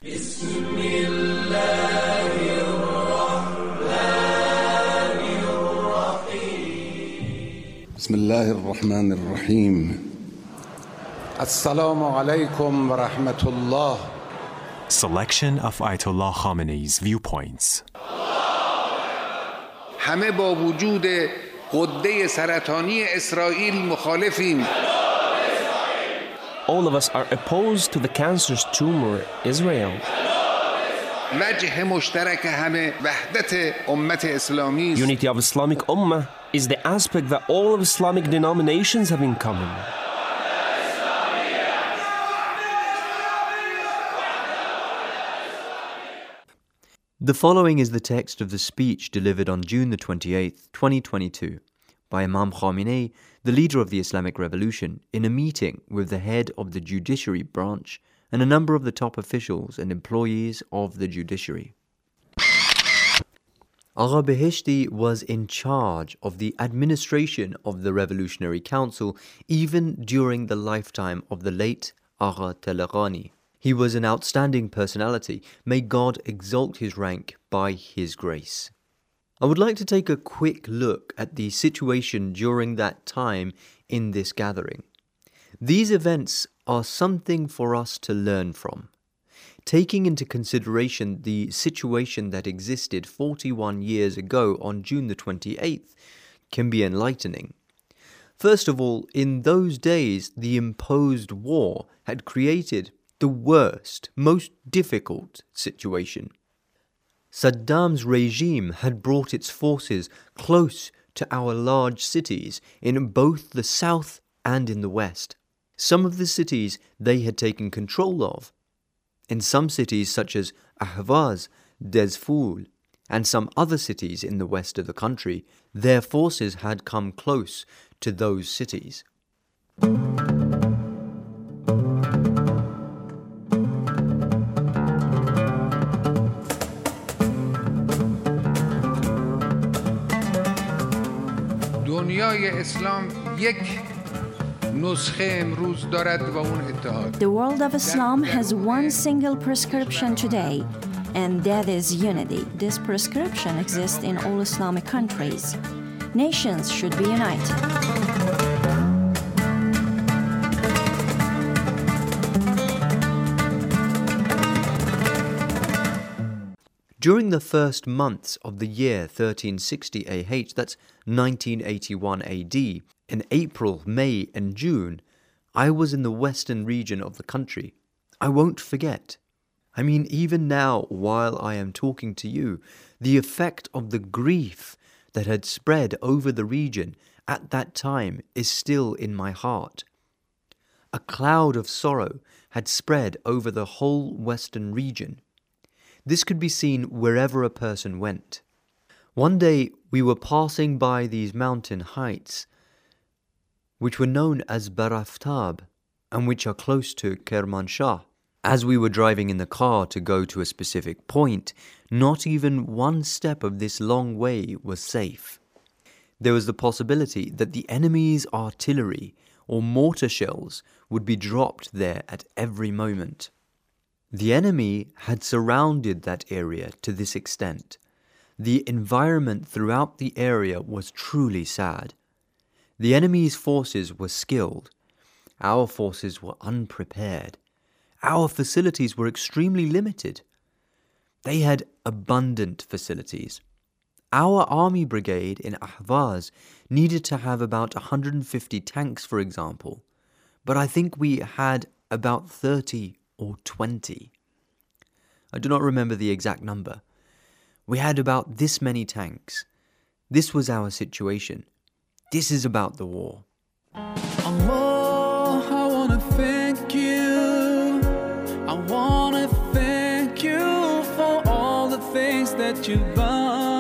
بسم الله الرحمن الرحیم. السلام علیکم و رحمت الله. Selection of Ayatollah Khamenei's viewpoints. همه با وجود غده سرطانی اسرائیل مخالفیم. All of us are opposed to the cancerous tumor Israel. وجه مشترک همه وحدت امت اسلامی است. Unity of Islamic Ummah is the aspect that all of Islamic denominations have in common. The following is the text of the speech delivered on June the 28th, 2022, by Imam Khamenei, the leader of the Islamic Revolution, in a meeting with the head of the judiciary branch and a number of the top officials and employees of the judiciary. Agha Beheshti was in charge of the administration of the Revolutionary Council even during the lifetime of the late Agha Teleghani. He was an outstanding personality. May God exalt his rank by his grace. I would like to take a quick look at the situation during that time in this gathering. These events are something for us to learn from. Taking into consideration the situation that existed 41 years ago on June the 28th can be enlightening. First of all, in those days, the imposed war had created the worst, most difficult situation. Saddam's regime had brought its forces close to our large cities in both the south and in the west. Some of the cities they had taken control of. In some cities such as Ahvaz, Dezful, and some other cities in the west of the country, their forces had come close to those cities. دنیای اسلام یک نسخه امروز دارد و اون اتحاد. The world of Islam has one single prescription today, and that is unity. This prescription exists in all Islamic countries. Nations should be united. During the first months of the year 1360 AH, that's 1981 AD, in April, May and June, I was in the western region of the country. I won't forget. I mean, even now, while I am talking to you, the effect of the grief that had spread over the region at that time is still in my heart. A cloud of sorrow had spread over the whole western region. This could be seen wherever a person went. One day we were passing by these mountain heights, which were known as Baraftab, and which are close to Kermanshah. As we were driving in the car to go to a specific point, not even one step of this long way was safe. There was the possibility that the enemy's artillery or mortar shells would be dropped there at every moment. The enemy had surrounded that area to this extent. The environment throughout the area was truly sad. The enemy's forces were skilled. Our forces were unprepared. Our facilities were extremely limited. They had abundant facilities. Our army brigade in Ahvaz needed to have about 150 tanks, for example, but I think we had about 30 or 20. I do not remember the exact number. We had about this many tanks. This was our situation. This is about the war. Allah, I wanna thank you. I wanna thank you for all the things that you've done.